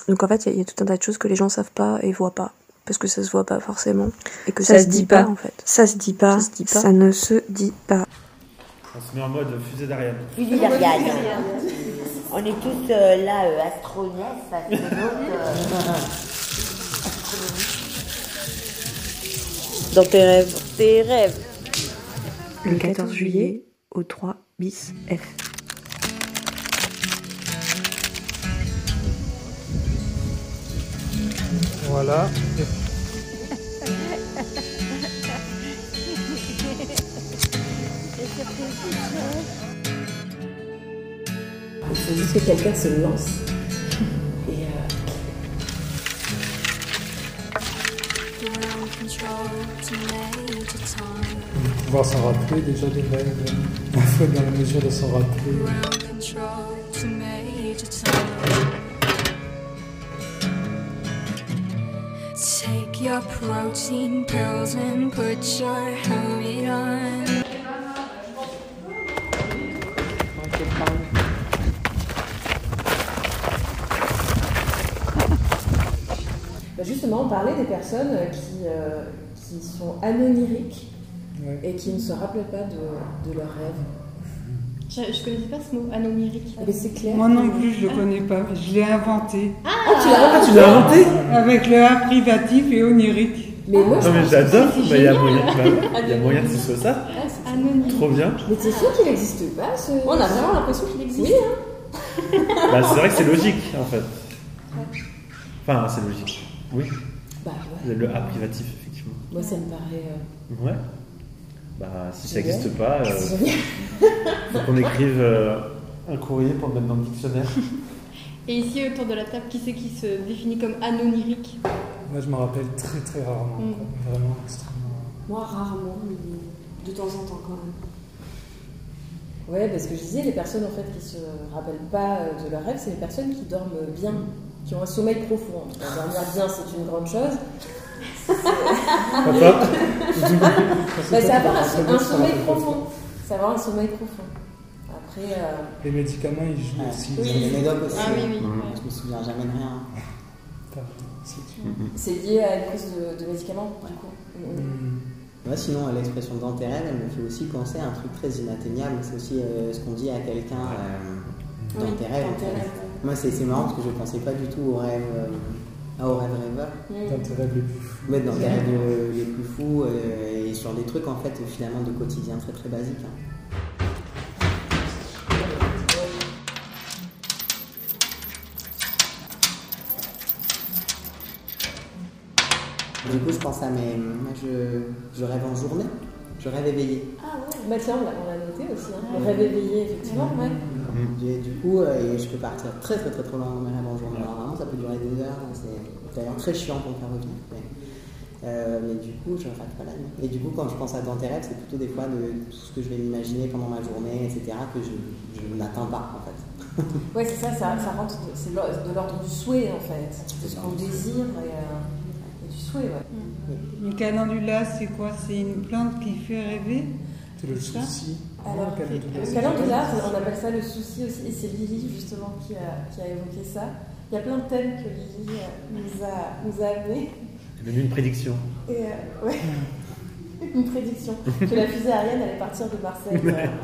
Donc en fait, il y a tout un tas de choses que les gens savent pas et voient pas. Parce que ça se voit pas forcément. Et que ça se dit pas en fait. Ça se dit pas. Ça ne se dit pas. On se met en mode fusée d'Ariane. Fusée d'Ariane. On est tous là, astronautes. Dans tes rêves. Tes rêves. Le 14 juillet au 3 bis F. Voilà. Il faut juste que quelqu'un se lance. Et Pouvoir s'en rappeler déjà des rêves. Il faut être dans la mesure de s'en rappeler. Take your protein pills and put your helmet on. justement, on parlait des personnes qui sont anonyriques et qui ne se rappellent pas de leurs rêves. Je ne connaissais pas ce mot, anonyrique. Mais c'est clair. Moi non plus, je ne le connais pas, mais je l'ai inventé. Tu l'as inventé avec le A privatif et onirique. Mais moi, mais j'adore. Il y a moyen que ce soit ça. Anonyme. Trop bien. Mais t'es sûr qu'il n'existe pas ce... On a vraiment l'impression qu'il existe. Oui, hein. Bah, c'est vrai que c'est logique en fait. Enfin, c'est logique. Oui. Bah ouais. Le A privatif, effectivement. Moi, ça me paraît. Ouais. Bah, si ça n'existe pas, faut qu'on écrive un courrier pour le mettre dans le dictionnaire. Et ici, autour de la table, qui c'est qui se définit comme anonyrique? Moi, je me rappelle très très rarement. Vraiment extrêmement. Moi, rarement, mais de temps en temps quand même. Ouais, parce que je disais, les personnes en fait qui se rappellent pas de leurs rêves, c'est les personnes qui dorment bien, qui ont un sommeil profond. Dormir bien, c'est une grande chose. C'est avoir un sommeil profond. C'est avoir un sommeil profond. Après. Les médicaments, ils jouent aussi. Oui, les médocs aussi. Ah oui, oui. Je me souviens jamais de rien. C'est lié à une prise de médicaments, du coup. Ouais, sinon, l'expression dans tes rêves, elle me fait aussi penser à un truc très inatteignable. C'est aussi ce qu'on dit à quelqu'un dans tes rêves. Moi, c'est marrant parce que je ne pensais pas du tout aux rêves rêveurs. Dans tes rêves les plus fous. Ouais, dans tes rêves les plus fous et sur des trucs en fait finalement de quotidien très très basiques. Du coup, je pense à mes. Moi, je rêve en journée. Je rêve éveillé. Ah ouais. Bah tiens, on l'a noté aussi. Hein. Le rêve éveillé, effectivement. Ouais. Du coup, je peux partir très très très trop loin dans mes rêves en journée. Alors, vraiment, ça peut durer des heures. C'est d'ailleurs très chiant pour me faire revenir. Mais du coup, je rêve pas la nuit. Et du coup, quand je pense à dans tes rêves, c'est plutôt des fois de tout ce que je vais m'imaginer pendant ma journée, etc., que je n'atteins pas en fait. Ouais, c'est ça rentre. C'est de l'ordre du souhait en fait. De ce qu'on désire et du souhait, ouais. Le calendula, c'est quoi? C'est une plante qui fait rêver? C'est le souci. Alors, le calendula, on appelle ça le souci aussi, et c'est Lily justement qui a évoqué ça. Il y a plein de thèmes que Lily nous a amenés. Même une prédiction. Et ouais, une prédiction que la fusée Ariane allait partir de Marseille.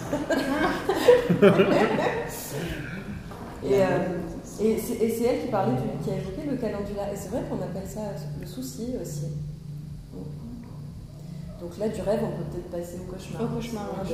Et c'est elle qui parlait qui a évoqué le calendula. Et c'est vrai qu'on appelle ça le souci aussi. Donc là, du rêve, on peut peut-être passer au cauchemar. Au cauchemar, ouais.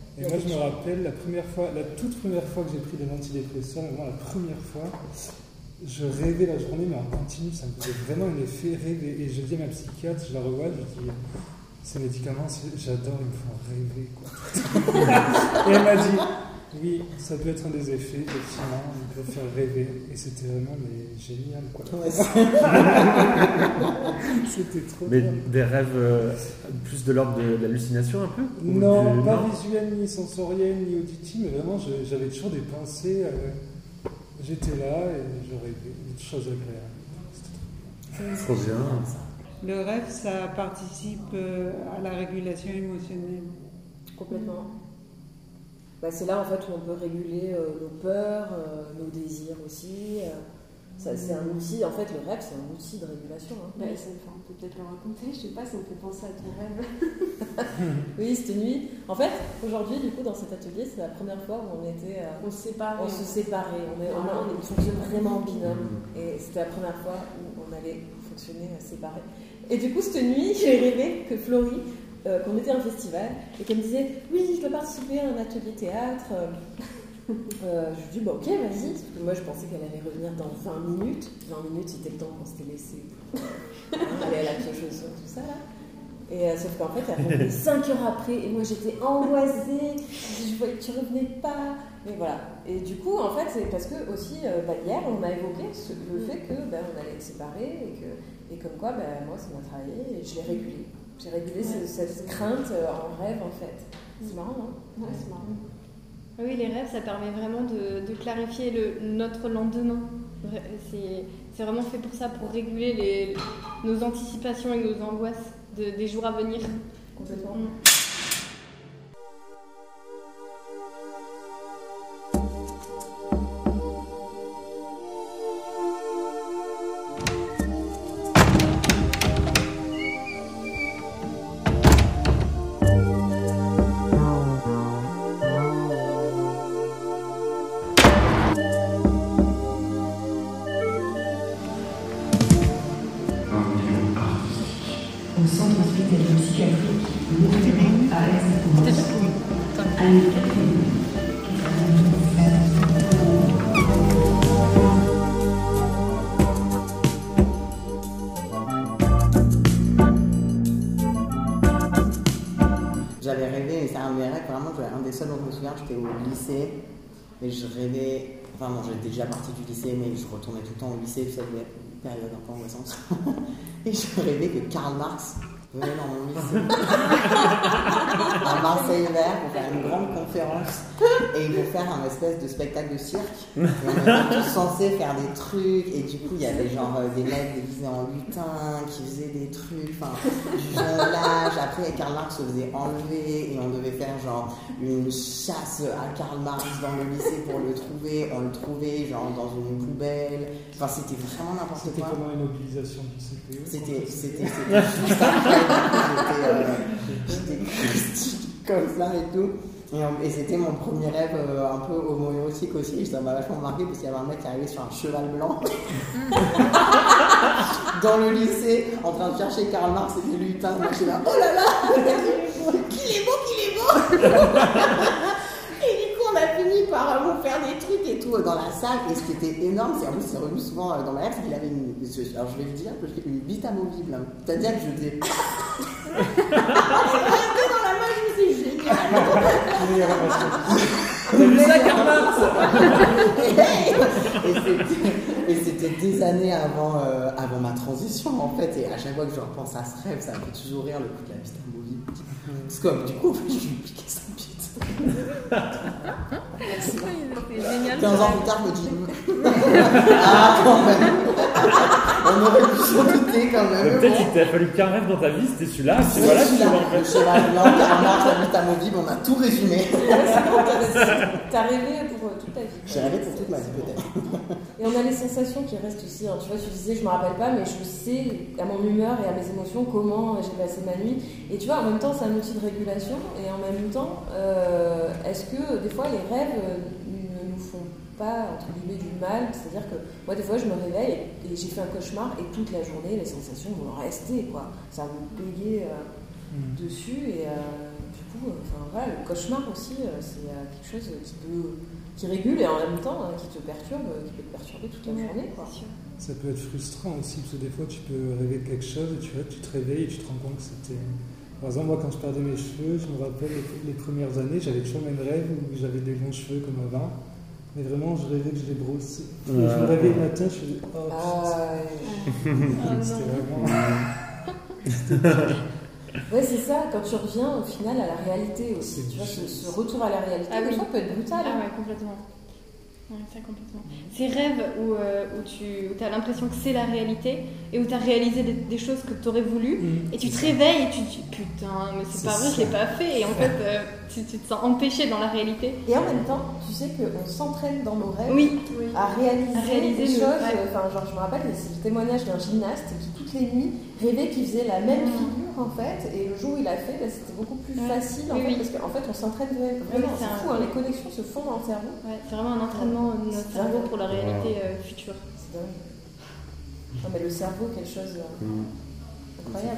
La toute première fois que j'ai pris des antidépresseurs, vraiment la première fois, je rêvais la journée, mais en continu, ça me faisait vraiment un effet rêver. Et je dis à ma psychiatre, je la revois, je dis, ces médicaments, j'adore, ils me font rêver, quoi. Et elle m'a dit, oui, ça peut être un des effets, effectivement, ils peuvent faire rêver. Et c'était vraiment génial, quoi. Ouais, c'était trop Mais bien. des rêves plus de l'ordre de l'hallucination un peu? Non, pas visuel, ni sensoriel, ni auditif, mais vraiment, j'avais toujours des pensées. J'étais là et je rêvais des choses agréables. Trop bien. Le rêve, ça participe à la régulation émotionnelle. Complètement. Bah, c'est là en fait où on peut réguler nos peurs, nos désirs aussi. C'est un outil, en fait le rêve c'est un outil de régulation. Hein. Bah, on peut peut-être le raconter, je sais pas, ça me fait penser à ton rêve. Oui, cette nuit. En fait, aujourd'hui, du coup, dans cet atelier, c'est la première fois où on était. On se séparait. On se séparait. On fonctionne vraiment en binôme. Et c'était la première fois où on allait fonctionner séparés. Et du coup, cette nuit, j'ai rêvé que Florie, qu'on était à un festival, et qu'elle me disait oui, je dois participer à un atelier théâtre. Je lui dis bah ok, vas-y. Parce que moi, je pensais qu'elle allait revenir dans 20 minutes. 20 minutes, c'était le temps qu'on s'était laissé aller à la piocheuse, tout ça là. Et sauf qu'en fait, elle revenait 5 heures après, et moi j'étais angoissée, je voyais que tu revenais pas. Mais voilà. Et du coup, en fait, c'est parce que aussi, hier, on a évoqué le fait que on allait être séparés, et comme quoi, moi, ça m'a travaillé, et je l'ai régulé. J'ai régulé cette crainte en rêve, en fait. C'est marrant, non? Ouais, c'est marrant. Oui, les rêves, ça permet vraiment de clarifier notre lendemain. C'est vraiment fait pour ça, pour réguler nos anticipations et nos angoisses des jours à venir. Complètement. Au centre hospitalier psychiatrique Lourdes à Aix-en-Provence. Année 80. J'avais rêvé, mais c'est un de mes rêves, vraiment, un des seuls dont je me souviens, j'étais au lycée, et je rêvais, enfin bon, j'étais déjà partie du lycée, mais je retournais tout le temps au lycée, ça devait être une période un peu angoissante. Et je rêvais que Karl Marx venait dans mon lycée, à Marseille-Vert, pour faire une grande conférence, et ils vont faire un espèce de spectacle de cirque, et on était tous censés faire des trucs, et du coup il y avait genre des mecs déguisés en lutins, qui faisaient des trucs, enfin du jonglage. Après Karl Marx se faisait enlever, et on devait faire genre une chasse à Karl Marx dans le lycée pour le trouver. On le trouvait genre dans une poubelle, enfin c'était vraiment n'importe quoi. C'était comment une mobilisation du CPE? C'était juste après. J'étais comme ça et tout. Et c'était mon premier rêve un peu homo-érotique aussi. Ça m'a vachement marqué parce qu'il y avait un mec qui arrivait sur un cheval blanc dans le lycée en train de chercher Karl Marx et des lutins. Moi j'étais là, oh là là, qu'il est beau. Et du coup on a fini par faire des trucs et tout dans la salle. Et ce qui était énorme, c'est en plus c'est revenu souvent dans ma rêve, c'est qu'il avait alors je vais le dire, une bite amovible. C'est-à-dire que je faisais dans la main, je me suis dit génial. T'as vu ça, Karl Marx? Et c'était des années avant ma transition en fait. Et à chaque fois que je repense à ce rêve, ça me fait toujours rire le coup de la bite amovible. Parce que du coup, en fait, je lui piquais sa bite. C'est génial. 15 ans plus tard, je me dis ah, quand même. On aurait pu s'en douter quand même. Peut-être qu'il t'a fallu qu'un rêve dans ta vie, c'était celui-là. Et voilà, tu vois en fait. Le cheval blanc, Karl Marx, la bite amovible, on a tout résumé. T'as rêvé pour toute ta vie. J'ai rêvé pour toute ma vie peut-être. Et on a les sensations qui restent aussi. Hein. Tu vois, tu disais, je me rappelle pas, mais je sais à mon humeur et à mes émotions comment j'ai passé ma nuit. Et tu vois, en même temps, c'est un outil de régulation. Et en même temps, est-ce que des fois les rêves ne nous font pas, entre guillemets, du mal? C'est-à-dire que moi, des fois, je me réveille et j'ai fait un cauchemar et toute la journée, les sensations vont rester, quoi. Ça va me payer dessus. Et du coup, voilà, le cauchemar aussi, c'est quelque chose qui peut qui régule et en même temps qui te perturbe, qui peut te perturber toute la journée. Quoi. Ça peut être frustrant aussi, parce que des fois tu peux rêver de quelque chose et tu te réveilles et tu te rends compte que c'était... Par exemple, moi quand je perdais mes cheveux, je me rappelle les premières années, j'avais toujours le même rêve où j'avais des longs cheveux comme avant. Mais vraiment, je rêvais que je les brossais. Je me réveillais le matin, je faisais oh putain. C'était vraiment. Ouais, c'est ça, quand tu reviens au final à la réalité aussi. Tu vois, ce retour à la réalité, des fois peut être brutal. Ah ouais, complètement. Ouais, ça complètement. Ces rêves où tu as l'impression que c'est la réalité et où tu as réalisé des choses que tu aurais voulu et tu te réveilles et tu te dis putain, mais c'est pas vrai, je l'ai pas fait. Et en fait, tu te sens empêché dans la réalité. Et en même temps, tu sais qu'on s'entraîne dans nos rêves à réaliser des choses. Enfin, genre, je me rappelle, c'est le témoignage d'un gymnaste qui, toutes les nuits, rêvait qu'il faisait la même figure en fait. Et le jour où il a fait, c'était beaucoup plus facile en fait, parce qu'en fait, on s'entraîne vraiment. C'est fou, les connexions se font dans le cerveau. Ouais, c'est vraiment un entraînement de notre cerveau pour la réalité future. C'est dingue. Non, mais le cerveau, quelque chose incroyable.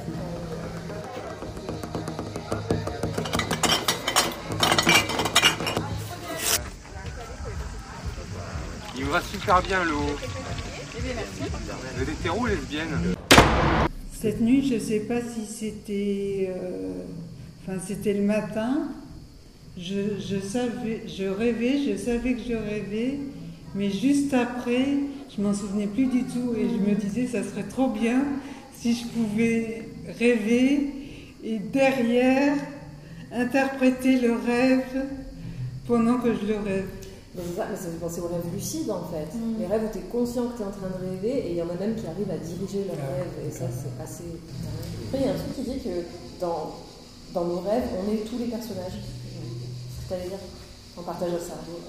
Il me va super bien l'eau. Vous êtes hétéro ou lesbienne? Cette nuit, je ne sais pas si c'était... c'était le matin. Je savais que je rêvais, mais juste après, je m'en souvenais plus du tout et je me disais ça serait trop bien si je pouvais rêver et derrière interpréter le rêve pendant que je le rêve. Mais ça fait penser aux rêves lucides en fait. Les rêves où tu es conscient que tu es en train de rêver et il y en a même qui arrivent à diriger leurs rêves et ça c'est assez... Après il y a un truc qui dit que dans nos rêves on est tous les personnages. C'est-à-dire, on partage le cerveau.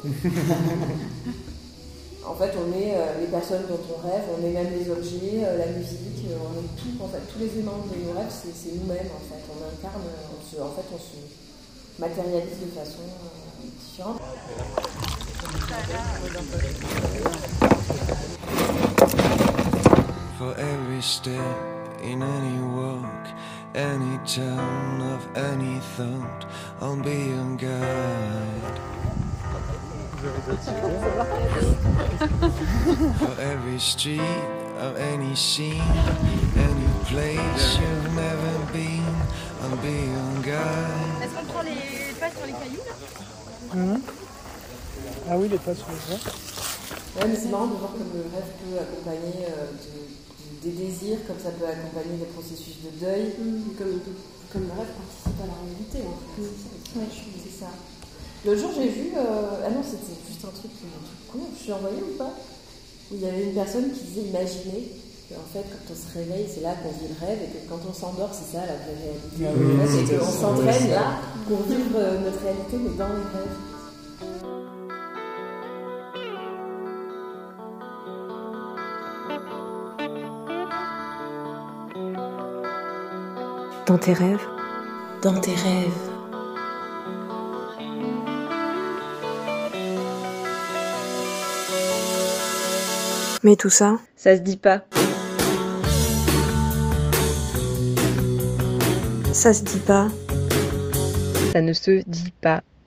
En fait, on est les personnes dont on rêve, on est même les objets, la musique, on est tout. En fait, tous les éléments de nos rêves, c'est nous-mêmes. En fait, on incarne, on se matérialise de façon différente. For every step in any walk, any turn of any thought, I'll be your guide. For every street of any scene, any place you've never been, I'll be your guide. Est-ce qu'on prend les pas sur les cailloux là? Ah oui, les pas sur les doigts. Ouais, mais c'est marrant de voir comme le rêve peut accompagner des désirs, comme ça peut accompagner des processus de deuil. Comme le rêve participe à la réalité, en fait. C'est ça. L'autre jour, j'ai vu... Ah non, c'était juste un truc con, je suis envoyée ou pas? Où il y avait une personne qui disait imaginer qu'en fait, quand on se réveille, c'est là qu'on vit le rêve et que quand on s'endort, c'est ça la vraie réalité. Et qu'on s'entraîne là pour vivre notre réalité, mais dans les rêves. Dans tes rêves. Dans tes rêves. Mais tout ça, ça se dit pas. Ça se dit pas. Ça ne se dit pas.